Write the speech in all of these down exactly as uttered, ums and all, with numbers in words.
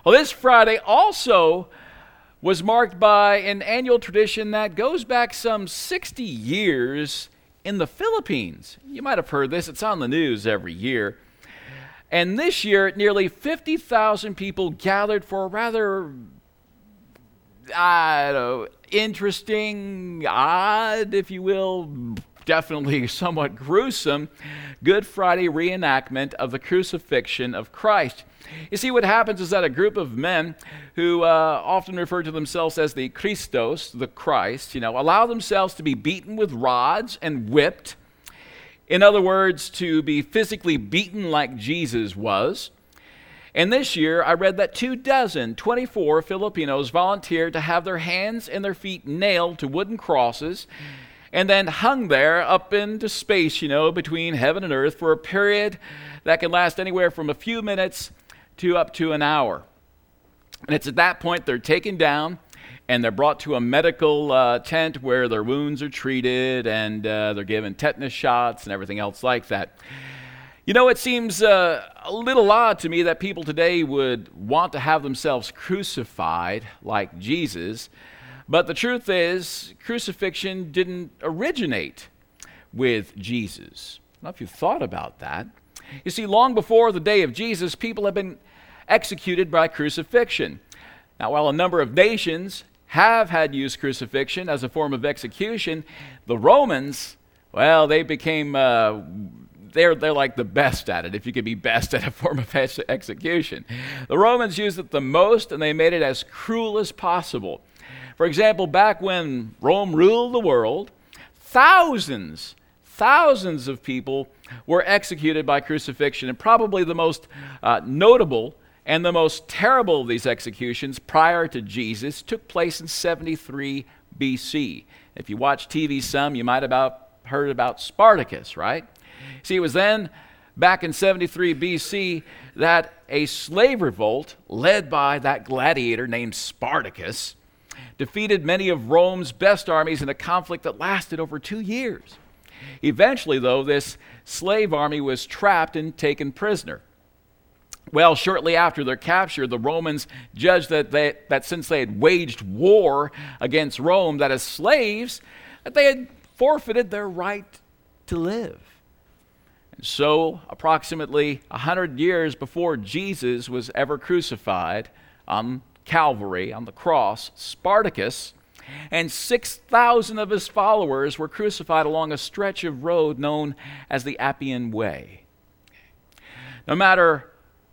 Well, this Friday also was marked by an annual tradition that goes back some sixty years in the Philippines. You might have heard this. It's on the news every year. And this year, nearly fifty thousand people gathered for a rather, I don't know, interesting, odd, if you will, definitely somewhat gruesome Good Friday reenactment of the crucifixion of Christ. You see, what happens is that a group of men who uh, often refer to themselves as the Christos, the Christ, you know, allow themselves to be beaten with rods and whipped. In other words, to be physically beaten like Jesus was. And this year, I read that two dozen, twenty-four Filipinos volunteered to have their hands and their feet nailed to wooden crosses and then hung there up into space, you know, between heaven and earth for a period that can last anywhere from a few minutes to up to an hour. And it's at that point they're taken down and they're brought to a medical uh, tent where their wounds are treated and uh, they're given tetanus shots and everything else like that. You know, it seems uh, a little odd to me that people today would want to have themselves crucified like Jesus, but the truth is, crucifixion didn't originate with Jesus. I don't know if you've thought about that. You see, long before the day of Jesus, people have been executed by crucifixion. Now, while a number of nations have had used crucifixion as a form of execution, the Romans, well, they became, uh, they're, they're like the best at it, if you could be best at a form of ex- execution. The Romans used it the most, and they made it as cruel as possible. For example, back when Rome ruled the world, thousands, thousands of people were executed by crucifixion, and probably the most uh, notable and the most terrible of these executions prior to Jesus took place in seventy-three B C. If you watch T V some, you might have about heard about Spartacus, right? See, it was then, back in seventy-three B C, that a slave revolt led by that gladiator named Spartacus defeated many of Rome's best armies in a conflict that lasted over two years. Eventually, though, this slave army was trapped and taken prisoner. Well, shortly after their capture, the Romans judged that, they, that since they had waged war against Rome, that as slaves, that they had forfeited their right to live. And so, approximately one hundred years before Jesus was ever crucified on Calvary, on the cross, Spartacus and six thousand of his followers were crucified along a stretch of road known as the Appian Way. No matter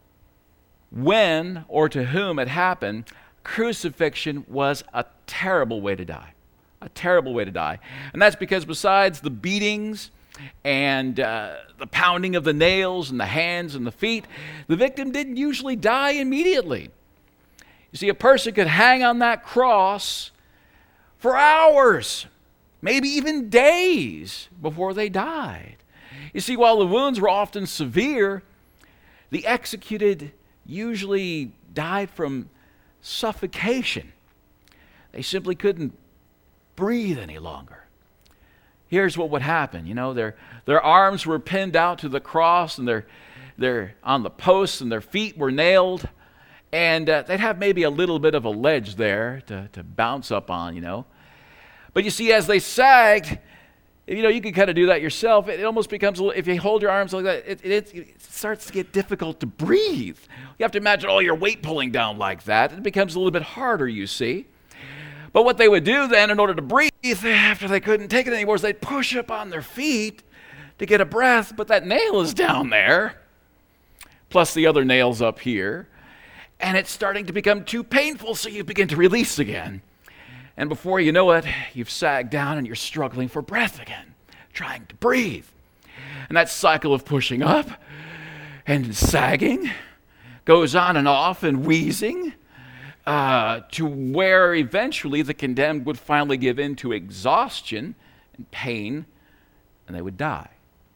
when or to whom it happened, crucifixion was a terrible way to die. A terrible way to die. And that's because besides the beatings and uh, the pounding of the nails and the hands and the feet, the victim didn't usually die immediately. You see, a person could hang on that cross for hours, maybe even days before they died. You see, while the wounds were often severe, the executed usually died from suffocation. They simply couldn't breathe any longer. Here's what would happen. You know, their, their arms were pinned out to the cross, and they're, they're on the posts, and their feet were nailed. And uh, they'd have maybe a little bit of a ledge there to, to bounce up on, you know. But you see, as they sagged, you know, you can kind of do that yourself. It, it almost becomes, a little, if you hold your arms like that, it, it, it starts to get difficult to breathe. You have to imagine all your weight pulling down like that. It becomes a little bit harder, you see. But what they would do then in order to breathe, after they couldn't take it anymore, is they'd push up on their feet to get a breath, but that nail is down there, plus the other nails up here. And it's starting to become too painful, so you begin to release again. And before you know it, you've sagged down and you're struggling for breath again, trying to breathe. And that cycle of pushing up and sagging goes on and off and wheezing uh, to where eventually the condemned would finally give in to exhaustion and pain, and they would die.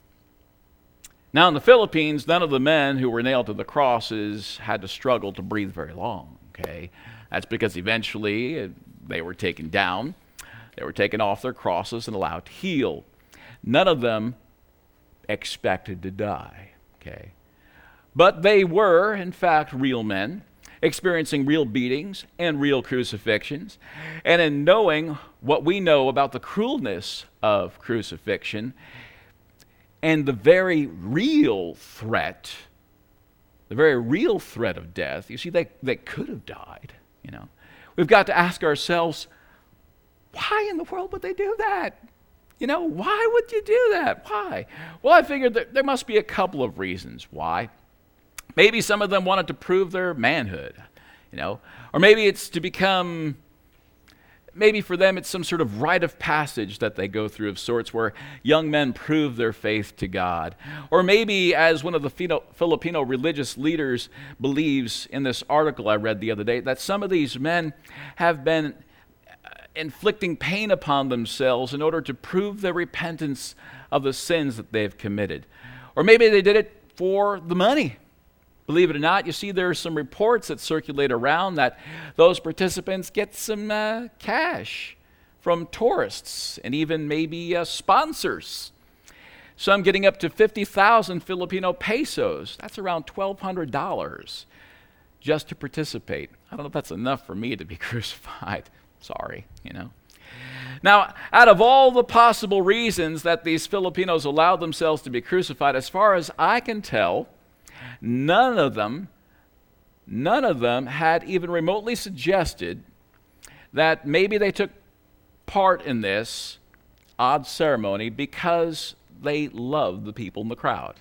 Now, in the Philippines, none of the men who were nailed to the crosses had to struggle to breathe very long, okay? That's because eventually uh, they were taken down, they were taken off their crosses and allowed to heal. None of them expected to die, okay? But they were, in fact, real men experiencing real beatings and real crucifixions, and in knowing what we know about the cruelness of crucifixion and the very real threat, the very real threat of death, you see, they, they could have died, you know. We've got to ask ourselves, why in the world would they do that? You know, why would you do that? Why? Well, I figured that there must be a couple of reasons why. Maybe some of them wanted to prove their manhood, you know, or maybe it's to become, maybe for them it's some sort of rite of passage that they go through of sorts where young men prove their faith to God. Or maybe, as one of the Filipino religious leaders believes in this article I read the other day, that some of these men have been inflicting pain upon themselves in order to prove their repentance of the sins that they've committed. Or maybe they did it for the money. Believe it or not, you see there are some reports that circulate around that those participants get some uh, cash from tourists and even maybe uh, sponsors. Some getting up to fifty thousand Filipino pesos. That's around twelve hundred dollars just to participate. I don't know if that's enough for me to be crucified. Sorry, you know. Now, out of all the possible reasons that these Filipinos allowed themselves to be crucified, as far as I can tell, none of them, none of them had even remotely suggested that maybe they took part in this odd ceremony because they loved the people in the crowd.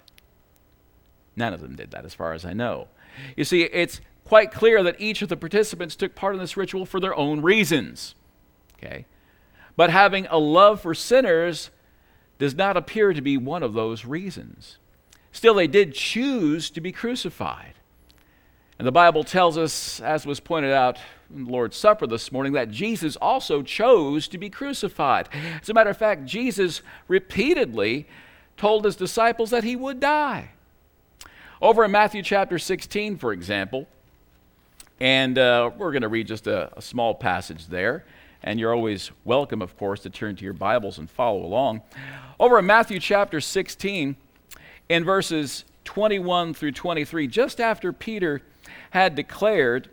None of them did that, as far as I know. You see, it's quite clear that each of the participants took part in this ritual for their own reasons. Okay? But having a love for sinners does not appear to be one of those reasons. Still, they did choose to be crucified. And the Bible tells us, as was pointed out in the Lord's Supper this morning, that Jesus also chose to be crucified. As a matter of fact, Jesus repeatedly told his disciples that he would die. Over in Matthew chapter sixteen, for example, and uh, we're going to read just a, a small passage there, and you're always welcome, of course, to turn to your Bibles and follow along. Over in Matthew chapter sixteen, in verses twenty-one through twenty-three, just after Peter had declared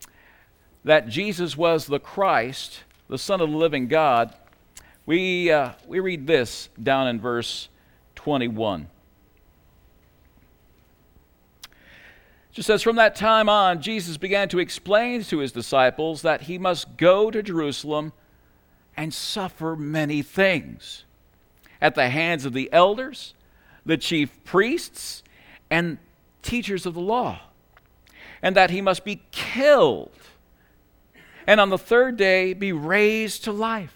that Jesus was the Christ, the Son of the living God, we, uh, we read this down in verse twenty-one. It just says, "From that time on, Jesus began to explain to his disciples that he must go to Jerusalem and suffer many things at the hands of the elders, the chief priests, and teachers of the law, and that he must be killed, and on the third day be raised to life."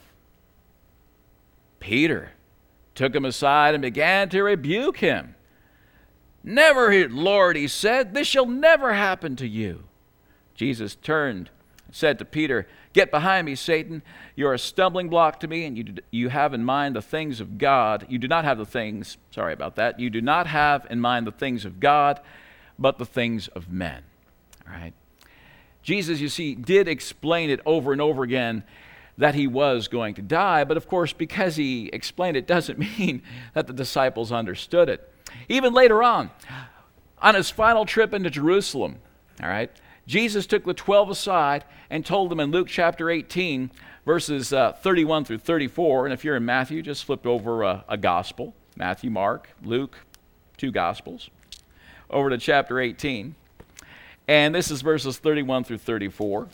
Peter took him aside and began to rebuke him. "Never, Lord," he said, "this shall never happen to you." Jesus turned and said to Peter, "Get behind me, Satan. You're a stumbling block to me, and you, do, you have in mind the things of God. You do not have the things, sorry about that, you do not have in mind the things of God, but the things of men." All right. Jesus, you see, did explain it over and over again that he was going to die, but of course, because he explained it doesn't mean that the disciples understood it. Even later on, on his final trip into Jerusalem, all right, Jesus took the twelve aside and told them in Luke chapter eighteen, verses uh, thirty-one through thirty-four, and if you're in Matthew, just flip over a, a gospel, Matthew, Mark, Luke, two gospels, over to chapter eighteen, and this is verses thirty-one through thirty-four.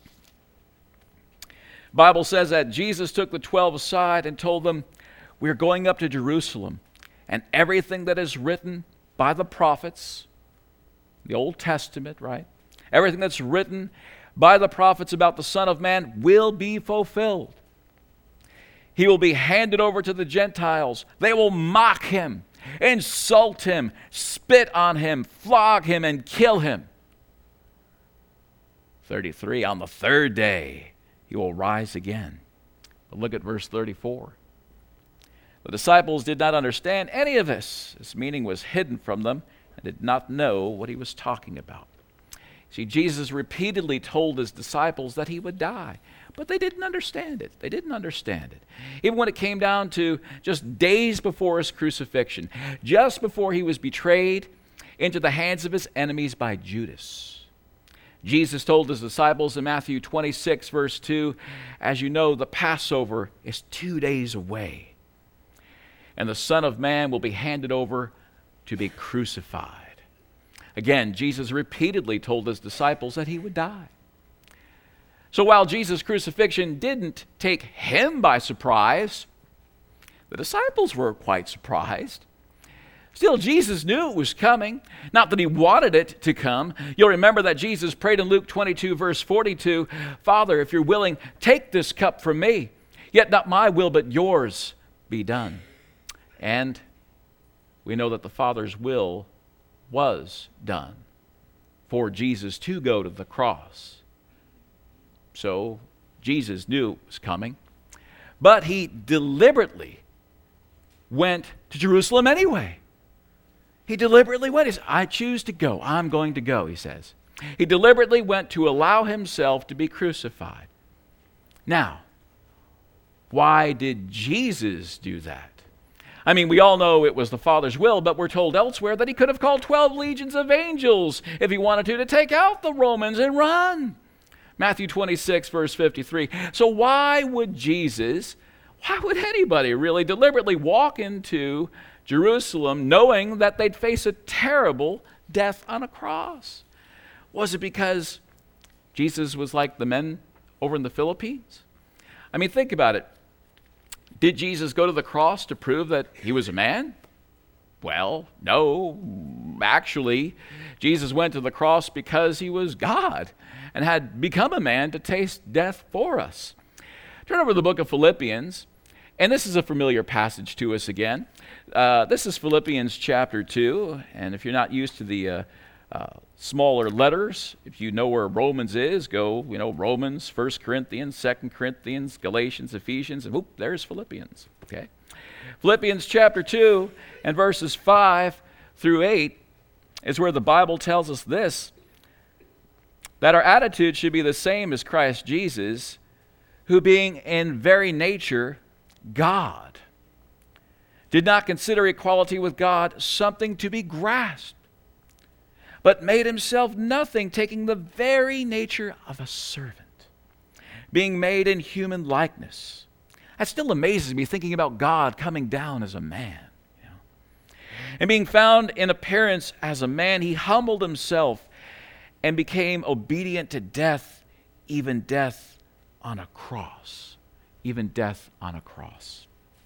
Bible says that Jesus took the twelve aside and told them, "We're going up to Jerusalem, and everything that is written by the prophets," the Old Testament, right? Everything that's written by the prophets about the Son of Man will be fulfilled. He will be handed over to the Gentiles. They will mock him, insult him, spit on him, flog him, and kill him. thirty-three, on the third day, he will rise again. But look at verse thirty-four. The disciples did not understand any of this. His meaning was hidden from them and did not know what he was talking about. See, Jesus repeatedly told his disciples that he would die, but they didn't understand it. They didn't understand it. Even when it came down to just days before his crucifixion, just before he was betrayed into the hands of his enemies by Judas. Jesus told his disciples in Matthew twenty-six, verse two, as you know, the Passover is two days away, and the Son of Man will be handed over to be crucified. Again, Jesus repeatedly told his disciples that he would die. So while Jesus' crucifixion didn't take him by surprise, the disciples were quite surprised. Still, Jesus knew it was coming, not that he wanted it to come. You'll remember that Jesus prayed in Luke twenty-two, verse forty-two, Father, if you're willing, take this cup from me, yet not my will, but yours be done. And we know that the Father's will was done for Jesus to go to the cross. So Jesus knew it was coming, but he deliberately went to Jerusalem anyway. He deliberately went. He said, I choose to go. I'm going to go, he says. He deliberately went to allow himself to be crucified. Now, why did Jesus do that? I mean, we all know it was the Father's will, but we're told elsewhere that he could have called twelve legions of angels if he wanted to, to take out the Romans and run. Matthew twenty-six, verse fifty-three. So why would Jesus, why would anybody really deliberately walk into Jerusalem knowing that they'd face a terrible death on a cross? Was it because Jesus was like the men over in the Philippines? I mean, think about it. Did Jesus go to the cross to prove that he was a man? Well, no. Actually, Jesus went to the cross because he was God and had become a man to taste death for us. Turn over to the book of Philippians, and this is a familiar passage to us again. Uh, this is Philippians chapter two, and if you're not used to the uh, uh, smaller letters, if you know where Romans is, go, you know, Romans, First Corinthians, Second Corinthians, Galatians, Ephesians, and whoop, there's Philippians, okay? Philippians chapter two and verses five through eight is where the Bible tells us this, that our attitude should be the same as Christ Jesus, who being in very nature God, did not consider equality with God something to be grasped, but made himself nothing, taking the very nature of a servant, being made in human likeness. That still amazes me, thinking about God coming down as a man. You know? And being found in appearance as a man, he humbled himself and became obedient to death, even death on a cross. Even death on a cross.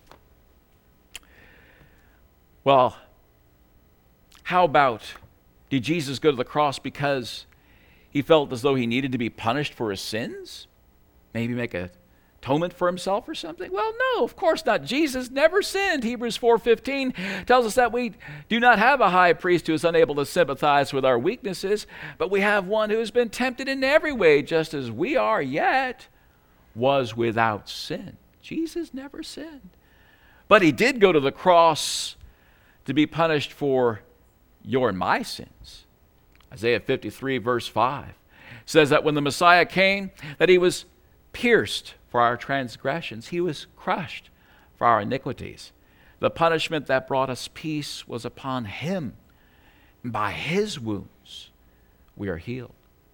Well, how about, did Jesus go to the cross because he felt as though he needed to be punished for his sins? Maybe make a atonement for himself or something? Well, no, of course not. Jesus never sinned. Hebrews four fifteen tells us that we do not have a high priest who is unable to sympathize with our weaknesses, but we have one who has been tempted in every way, just as we are, yet was without sin. Jesus never sinned. But he did go to the cross to be punished for your and my sins. Isaiah fifty-three, verse five says that when the Messiah came, that he was pierced for our transgressions. He was crushed for our iniquities. The punishment that brought us peace was upon him. And by his wounds, we are healed.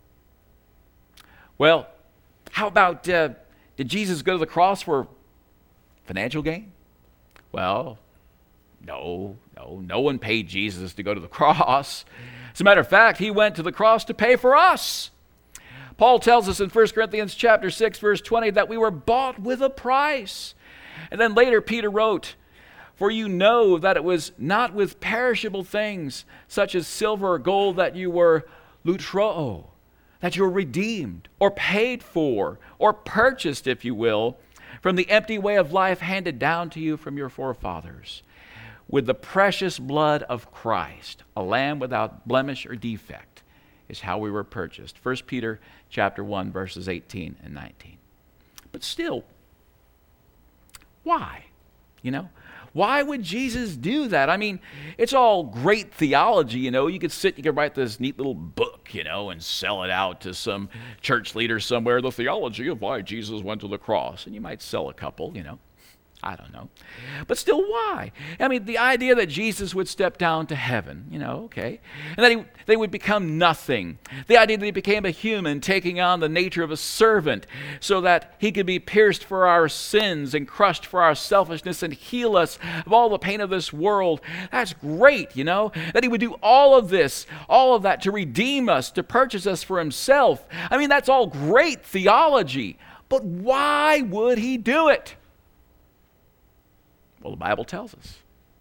Well, how about, uh, did Jesus go to the cross for financial gain? Well, no, no, no one paid Jesus to go to the cross. As a matter of fact, he went to the cross to pay for us. Paul tells us in First Corinthians chapter six, verse twenty, that we were bought with a price. And then later Peter wrote, for you know that it was not with perishable things, such as silver or gold, that you were lutroo, that you were redeemed, or paid for, or purchased, if you will, from the empty way of life handed down to you from your forefathers, with the precious blood of Christ, a lamb without blemish or defect, is how we were purchased. First Peter chapter one, verses eighteen and nineteen. But still, why? You know, why would Jesus do that? I mean, it's all great theology, you know. You could sit, you could write this neat little book, you know, and sell it out to some church leader somewhere, the theology of why Jesus went to the cross. And you might sell a couple, you know. I don't know. But still, why? I mean, the idea that Jesus would step down to heaven, you know, okay, and that he, they would become nothing. The idea that he became a human, taking on the nature of a servant, so that he could be pierced for our sins and crushed for our selfishness and heal us of all the pain of this world. That's great, you know, that he would do all of this, all of that to redeem us, to purchase us for himself. I mean, that's all great theology, but why would he do it? Well, the Bible tells us.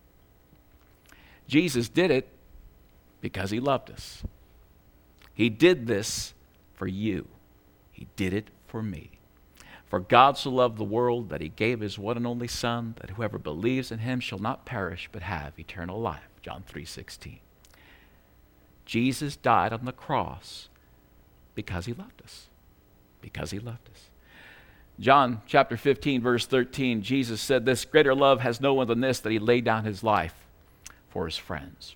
Jesus did it because he loved us. He did this for you. He did it for me. For God so loved the world that he gave his one and only Son, that whoever believes in him shall not perish but have eternal life. John three sixteen. Jesus died on the cross because he loved us. Because he loved us. John chapter fifteen, verse thirteen, Jesus said this, greater love has no one than this, that he laid down his life for his friends.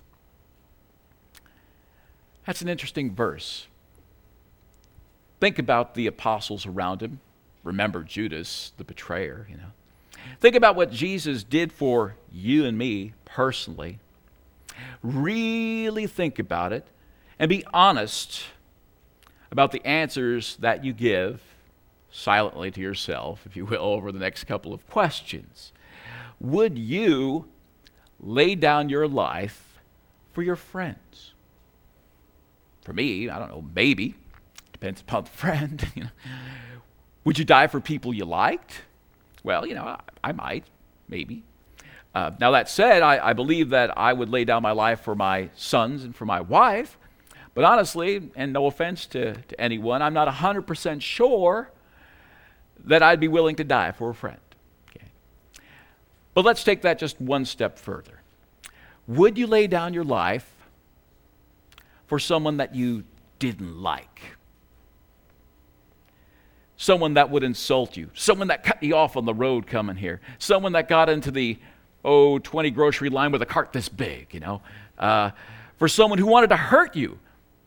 That's an interesting verse. Think about the apostles around him. Remember Judas, the betrayer, you know. Think about what Jesus did for you and me personally. Really think about it and be honest about the answers that you give silently to yourself, if you will, over the next couple of questions. Would you lay down your life for your friends? For me, I don't know, maybe. Depends upon the friend. You know. Would you die for people you liked? Well, you know, I, I might, maybe. Uh, now that said, I, I believe that I would lay down my life for my sons and for my wife. But honestly, and no offense to, to anyone, I'm not one hundred percent sure that I'd be willing to die for a friend. Okay. But let's take that just one step further. Would you lay down your life for someone that you didn't like? Someone that would insult you. Someone that cut you off on the road coming here. Someone that got into the, oh, twenty grocery line with a cart this big, you know. Uh, for someone who wanted to hurt you.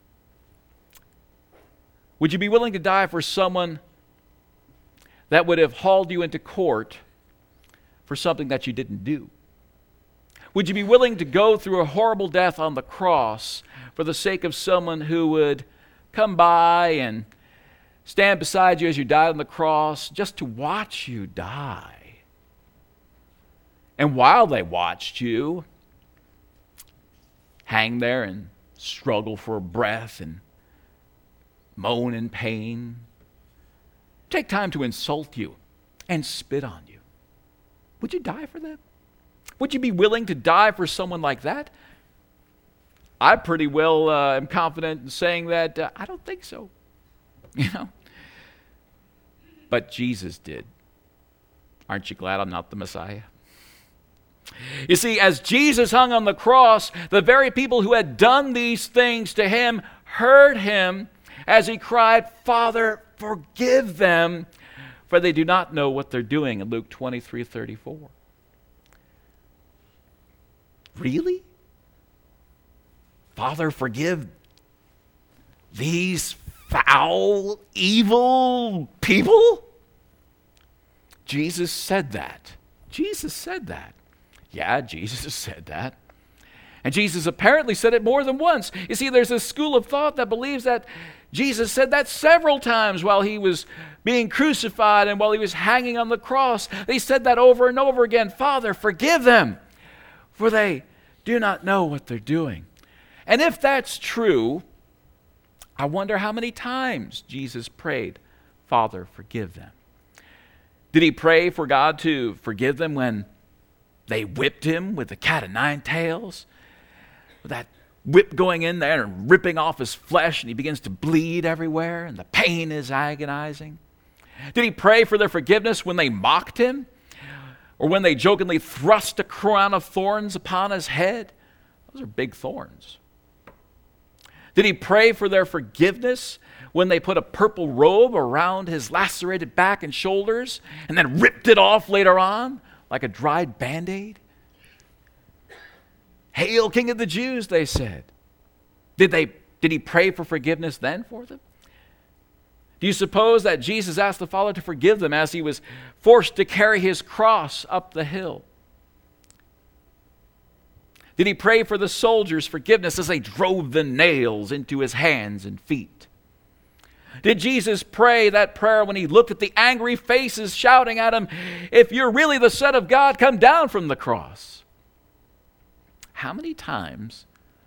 Would you be willing to die for someone that would have hauled you into court for something that you didn't do? Would you be willing to go through a horrible death on the cross for the sake of someone who would come by and stand beside you as you died on the cross just to watch you die? And while they watched you hang there and struggle for breath and moan in pain, take time to insult you and spit on you. Would you die for them? Would you be willing to die for someone like that? I pretty well uh, am confident in saying that uh, I don't think so. You know? But Jesus did. Aren't you glad I'm not the Messiah? You see, as Jesus hung on the cross, the very people who had done these things to him heard him as he cried, Father, forgive them, for they do not know what they're doing, in Luke twenty-three thirty-four. Really? Father, forgive these foul, evil people? Jesus said that. Jesus said that. Yeah, Jesus said that. And Jesus apparently said it more than once. You see, there's a school of thought that believes that Jesus said that several times while he was being crucified and while he was hanging on the cross. He said that over and over again. Father, forgive them, for they do not know what they're doing. And if that's true, I wonder how many times Jesus prayed, Father, forgive them. Did he pray for God to forgive them when they whipped him with the cat o' nine tails? With that whip going in there and ripping off his flesh, and he begins to bleed everywhere, and the pain is agonizing? Did he pray for their forgiveness when they mocked him? Or when they jokingly thrust a crown of thorns upon his head? Those are big thorns. Did he pray for their forgiveness when they put a purple robe around his lacerated back and shoulders and then ripped it off later on like a dried Band-Aid? Hail, King of the Jews, they said. Did they? Did he pray for forgiveness then for them? Do you suppose that Jesus asked the Father to forgive them as he was forced to carry his cross up the hill? Did he pray for the soldiers' forgiveness as they drove the nails into his hands and feet? Did Jesus pray that prayer when he looked at the angry faces shouting at him, "If you're really the Son of God, come down from the cross"? How many times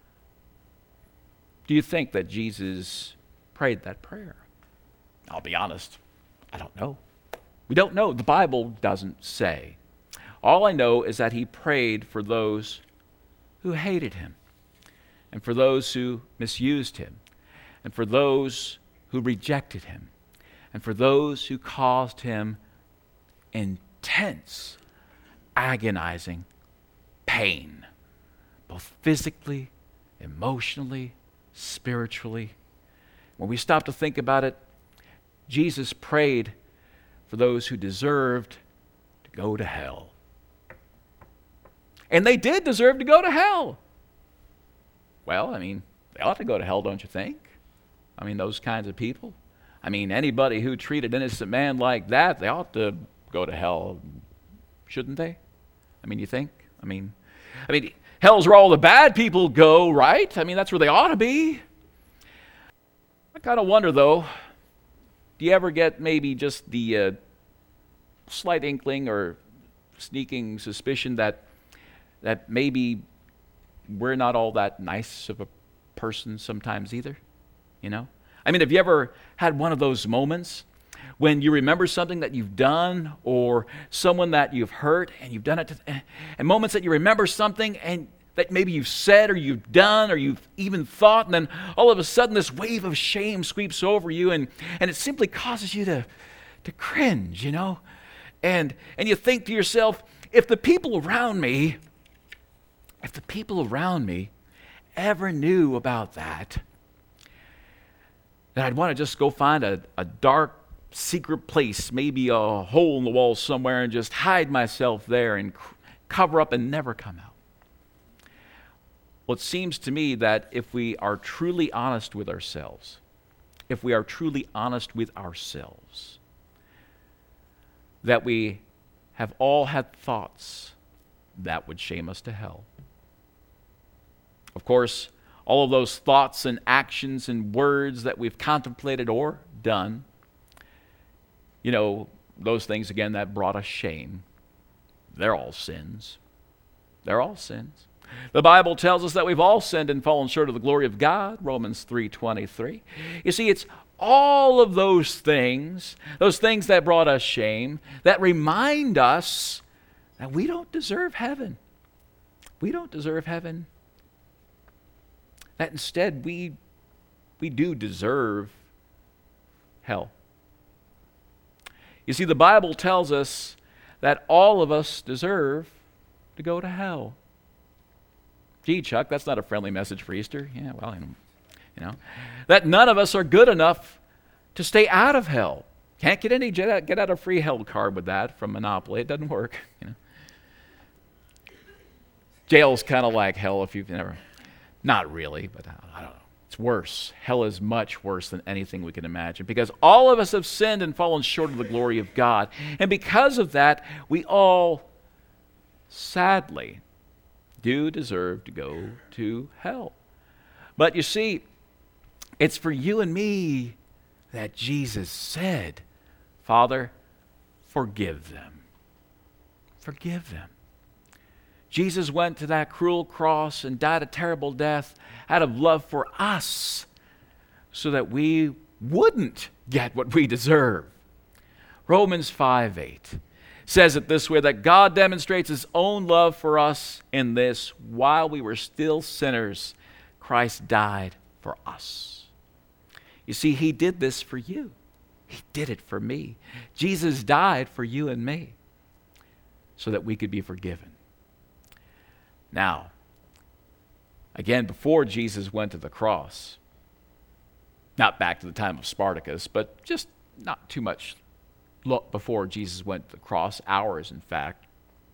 do you think that Jesus prayed that prayer? I'll be honest, I don't know. We don't know. The Bible doesn't say. All I know is that he prayed for those who hated him, and for those who misused him, and for those who rejected him, and for those who caused him intense, agonizing pain, both physically, emotionally, spiritually. When we stop to think about it, Jesus prayed for those who deserved to go to hell. And they did deserve to go to hell. Well, I mean, they ought to go to hell, don't you think? I mean, those kinds of people. I mean, anybody who treated an innocent man like that, they ought to go to hell, shouldn't they? I mean, you think? I mean, I mean, hell's where all the bad people go, right? I mean, that's where they ought to be. I kind of wonder, though, do you ever get maybe just the uh, slight inkling or sneaking suspicion that that maybe we're not all that nice of a person sometimes either? You know? I mean, have you ever had one of those moments when you remember something that you've done or someone that you've hurt and you've done it to, and moments that you remember something and that maybe you've said or you've done or you've even thought, and then all of a sudden this wave of shame sweeps over you, and, and it simply causes you to, to cringe, you know? And, and you think to yourself, if the people around me, if the people around me ever knew about that, then I'd want to just go find a, a dark, secret place, maybe a hole in the wall somewhere, and just hide myself there and c- cover up and never come out. Well, it seems to me that if we are truly honest with ourselves, if we are truly honest with ourselves, that we have all had thoughts that would shame us to hell. Of course, all of those thoughts and actions and words that we've contemplated or done, you know, those things, again, that brought us shame, they're all sins. They're all sins. The Bible tells us that we've all sinned and fallen short of the glory of God, Romans three twenty-three. You see, it's all of those things, those things that brought us shame, that remind us that we don't deserve heaven. We don't deserve heaven. That instead we we do deserve hell. You see, the Bible tells us that all of us deserve to go to hell. Gee, Chuck, that's not a friendly message for Easter. Yeah, well, you know, that none of us are good enough to stay out of hell. Can't get any get out, get out a free hell card with that from Monopoly. It doesn't work. You know, jail's kind of like hell if you've never. Not really, but I don't know. It's worse. Hell is much worse than anything we can imagine, because all of us have sinned and fallen short of the glory of God. And because of that, we all, sadly, do deserve to go to hell. But you see, it's for you and me that Jesus said, "Father, forgive them. Forgive them." Jesus went to that cruel cross and died a terrible death out of love for us so that we wouldn't get what we deserve. Romans five eight says it this way, that God demonstrates his own love for us in this: while we were still sinners, Christ died for us. You see, he did this for you. He did it for me. Jesus died for you and me so that we could be forgiven. Now, again, before Jesus went to the cross, not back to the time of Spartacus, but just not too much look before Jesus went to the cross, hours in fact,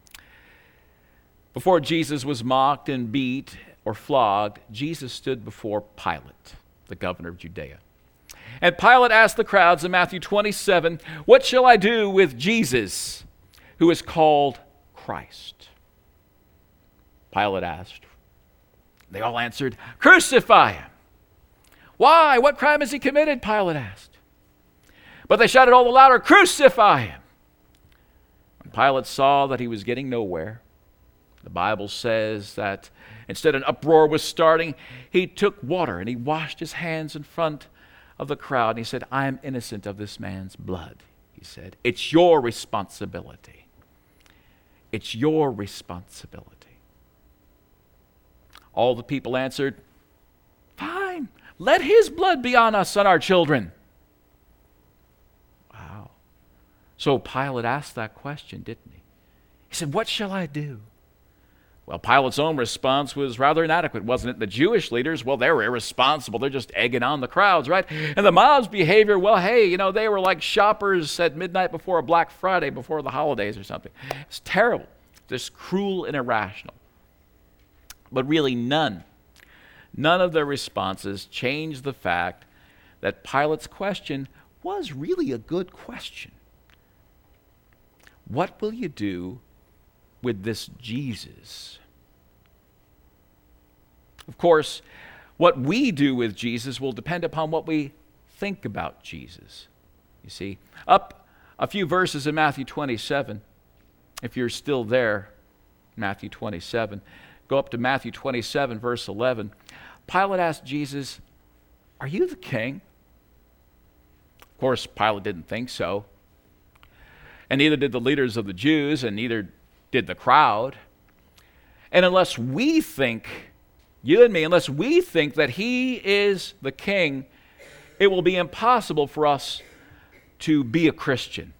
before Jesus was mocked and beat or flogged, Jesus stood before Pilate, the governor of Judea. And Pilate asked the crowds in Matthew twenty-seven, "What shall I do with Jesus, who is called Christ?" Pilate asked. They all answered, "Crucify him." "Why? What crime has he committed?" Pilate asked. But they shouted all the louder, "Crucify him!" When Pilate saw that he was getting nowhere, the Bible says that instead an uproar was starting, he took water and he washed his hands in front of the crowd, and he said, "I am innocent of this man's blood." He said, "It's your responsibility. It's your responsibility." All the people answered, "Fine, let his blood be on us and our children." Wow. So Pilate asked that question, didn't he? He said, "What shall I do?" Well, Pilate's own response was rather inadequate, wasn't it? The Jewish leaders, well, they're irresponsible. They're just egging on the crowds, right? And the mob's behavior, well, hey, you know, they were like shoppers at midnight before a Black Friday, before the holidays or something. It's terrible, just cruel and irrational. But really none, none of their responses changed the fact that Pilate's question was really a good question. What will you do with this Jesus? Of course, what we do with Jesus will depend upon what we think about Jesus. You see, up a few verses in Matthew twenty-seven, if you're still there, Matthew twenty-seven, go up to Matthew twenty-seven, verse eleven. Pilate asked Jesus, "Are you the king?" Of course, Pilate didn't think so. And neither did the leaders of the Jews, and neither did the crowd. And unless we think, you and me, unless we think that he is the king, it will be impossible for us to be a Christian.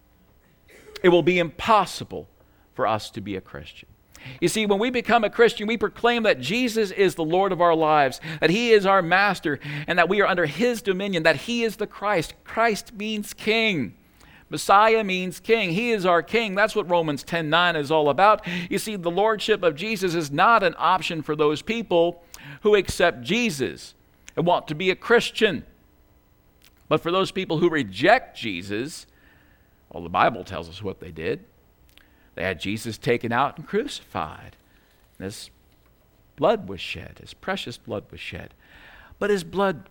It will be impossible for us to be a Christian. You see, when we become a Christian, we proclaim that Jesus is the Lord of our lives, that he is our master, and that we are under his dominion, that he is the Christ. Christ means king. Messiah means king. He is our king. That's what Romans ten nine is all about. You see, the lordship of Jesus is not an option for those people who accept Jesus and want to be a Christian. But for those people who reject Jesus, well, the Bible tells us what they did. They had Jesus taken out and crucified. And his blood was shed. His precious blood was shed. But his blood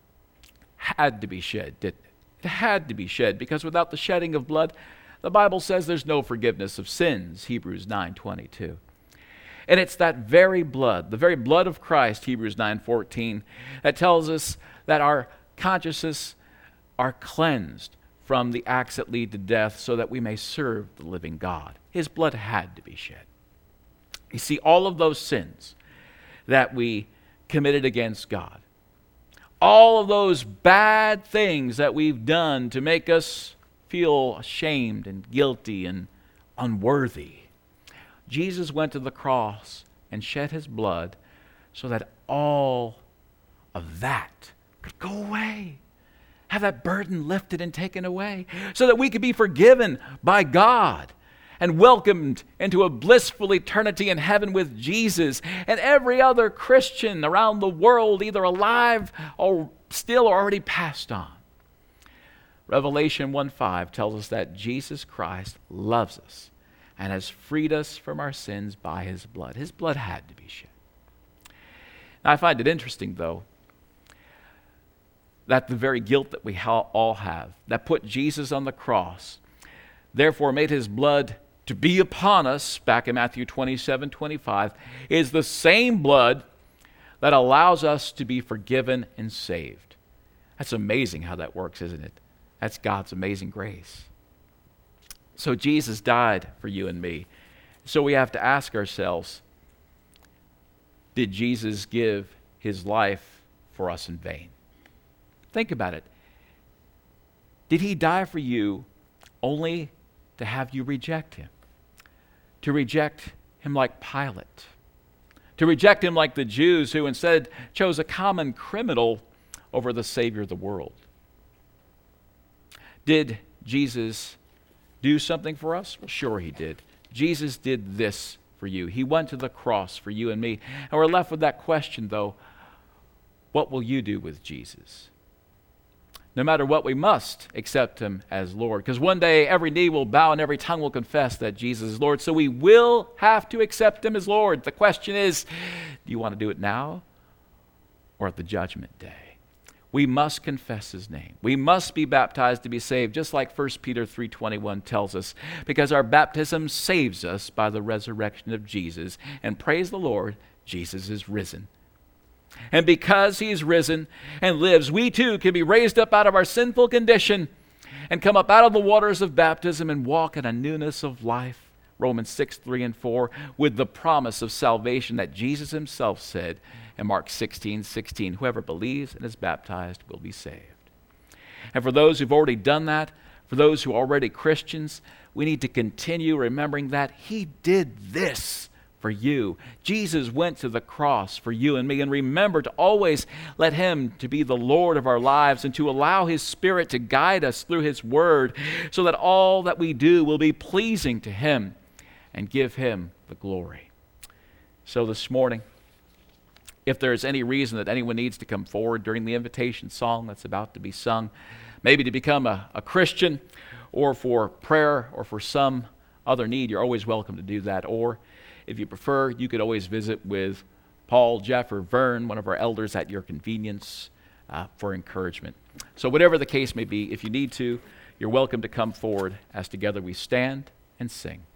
had to be shed, didn't it? It had to be shed, because without the shedding of blood, the Bible says there's no forgiveness of sins, Hebrews nine twenty-two. And it's that very blood, the very blood of Christ, Hebrews nine fourteen, that tells us that our consciences are cleansed from the acts that lead to death so that we may serve the living God. His blood had to be shed. You see, all of those sins that we committed against God, all of those bad things that we've done to make us feel ashamed and guilty and unworthy, Jesus went to the cross and shed his blood so that all of that could go away. Have that burden lifted and taken away, so that we could be forgiven by God and welcomed into a blissful eternity in heaven with Jesus and every other Christian around the world, either alive or still or already passed on. Revelation one five tells us that Jesus Christ loves us and has freed us from our sins by his blood. His blood had to be shed. Now, I find it interesting, though, that the very guilt that we all have, that put Jesus on the cross, therefore made his blood to be upon us, back in Matthew twenty-seven twenty-five, is the same blood that allows us to be forgiven and saved. That's amazing how that works, isn't it? That's God's amazing grace. So Jesus died for you and me. So we have to ask ourselves, did Jesus give his life for us in vain? Think about it. Did he die for you only to have you reject him? To reject him like Pilate? To reject him like the Jews, who instead chose a common criminal over the Savior of the world? Did Jesus do something for us? Well, sure he did. Jesus did this for you. He went to the cross for you and me. And we're left with that question, though. What will you do with Jesus? No matter what, we must accept him as Lord. Because one day every knee will bow and every tongue will confess that Jesus is Lord. So we will have to accept him as Lord. The question is, do you want to do it now or at the judgment day? We must confess his name. We must be baptized to be saved, just like First Peter three twenty-one tells us, because our baptism saves us by the resurrection of Jesus. And praise the Lord, Jesus is risen. And because he is risen and lives, we too can be raised up out of our sinful condition and come up out of the waters of baptism and walk in a newness of life. Romans six, three and four, with the promise of salvation that Jesus himself said in Mark sixteen, sixteen, whoever believes and is baptized will be saved. And for those who've already done that, for those who are already Christians, we need to continue remembering that he did this for you. Jesus went to the cross for you and me, and remember to always let him to be the Lord of our lives and to allow his Spirit to guide us through his word so that all that we do will be pleasing to him and give him the glory. So this morning, if there is any reason that anyone needs to come forward during the invitation song that's about to be sung, maybe to become a, a Christian or for prayer or for some other need, you're always welcome to do that. Or if you prefer, you could always visit with Paul, Jeff, or Vern, one of our elders, at your convenience uh, for encouragement. So whatever the case may be, if you need to, you're welcome to come forward as together we stand and sing.